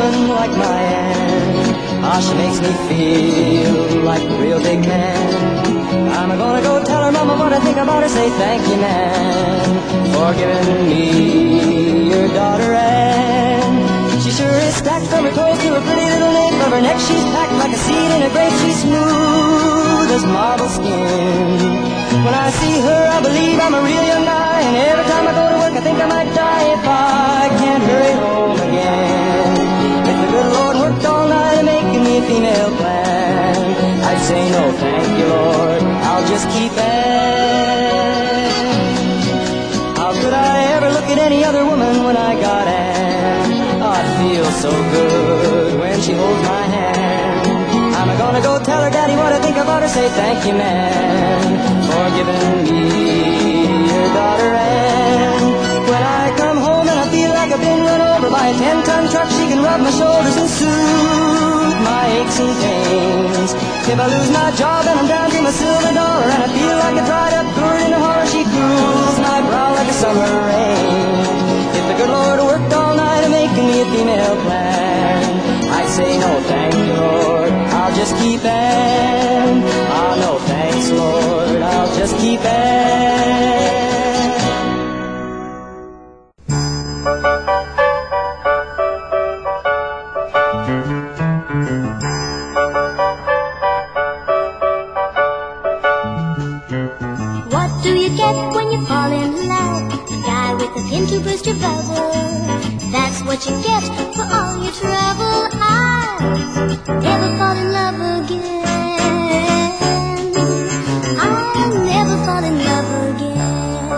woman like my Ann. Ah, she makes me feel like a real big man. I'm gonna go tell her mama what I think about her. Say thank you, man, for giving me your daughter Ann. She sure is stacked from her toes to her pretty little nape of her neck. She's packed like a seed in a grape. She's smooth as marble skin. When I see her, I believe I'm a real young guy, and every time I go to work, I think I might die if I can't hurry home again. If the good Lord worked all night making me a female plan, I'd say no, thank you, Lord, I'll just keep Ann. How could I ever look at any other woman when I got Ann? Oh, it feels so good when she holds my hand. I'm gonna go tell her daddy what I think about her. Say thank you, man, for giving me your daughter Ann. When I come home and I feel like I've been run over by a 10-ton truck, she can rub my shoulders and soothe my aches and pains. If I lose my job and I'm down to my silver dollar, and I feel like a dried up gourd in a horror, she cools my brow like a summer rain. If the good Lord worked all night making me a female plan, I'd say no, thank you, Lord, I'll just keep Ann. Ah, no, thanks, Lord, I'll just keep Ann. What do you get when you fall in love? A guy with a pin to boost your bubble. That's what you get for all your trouble. I'll never fall in love again. I'll never fall in love again.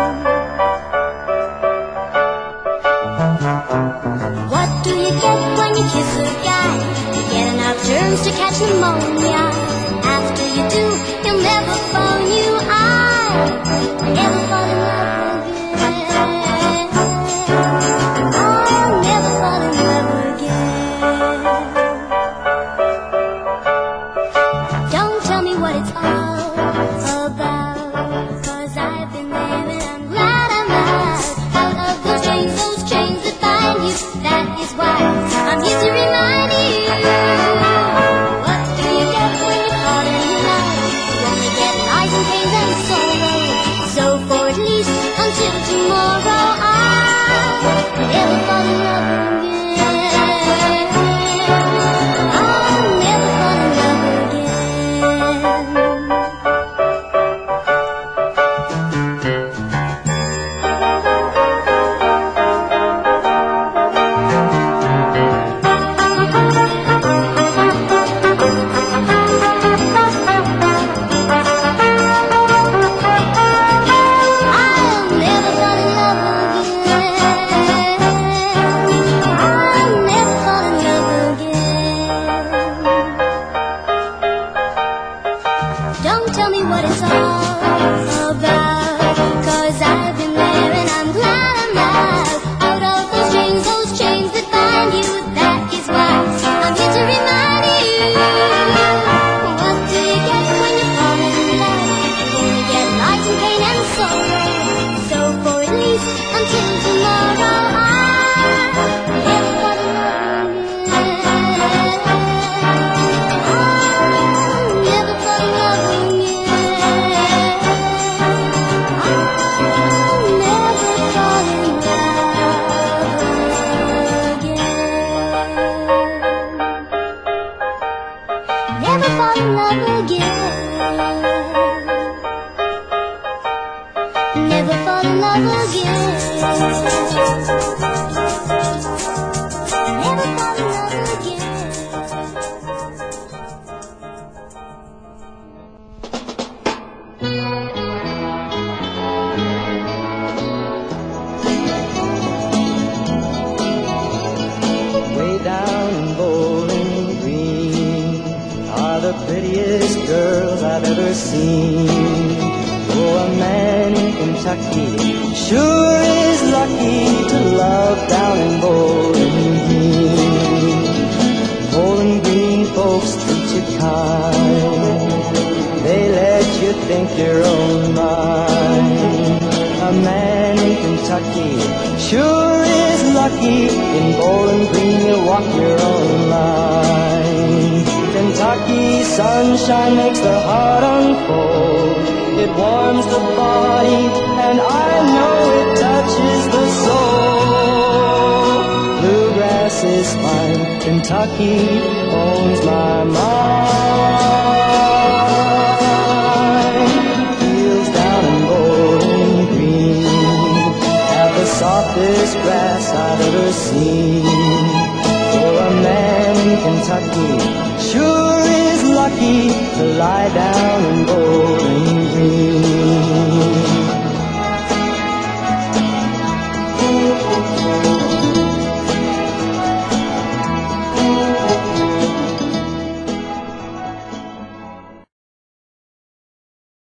What do you get when you kiss a guy? You get enough germs to catch pneumonia. After you do, he'll never phone you. I'll never fall in love again. I'll never fall in love again. Don't tell me what it's all about, 'cause I've been there and I'm glad I'm out of those chains that bind you. That is why I'm here to remind you. What do you get when you fall in love? You only get lies and pains and sorrow. So for at least until tomorrow, I'll never fall in love again. I'll never fall in love again. Don't tell me what it's all about, 'cause I've been there and I'm glad I'm out of those chains that bind you. That is why I'm here to remind you. What do you get when you fall in love? You only get lies and pain and sorrow. So for at least until tomorrow, I'll never fall in love again. I'll never fall in love again. I'll never fall in love again. Never fall in love again. Never fall in love again. Never fall in love again. Way down in Bowling Green are the prettiest girls I've ever seen. Oh, a man in Kentucky sure is lucky to love down in Bowling Green. Bowling Green folks treat you kind. They let you think your own mind. A man in Kentucky sure is lucky. In Bowling Green you walk your own line. Kentucky sunshine makes the heart unfold. It warms the body, and I know it touches the soul. Bluegrass is fine, Kentucky owns my mind. Fields down in Bowling Green have the softest grass I've ever seen. For a man in Kentucky sure is lucky to lie down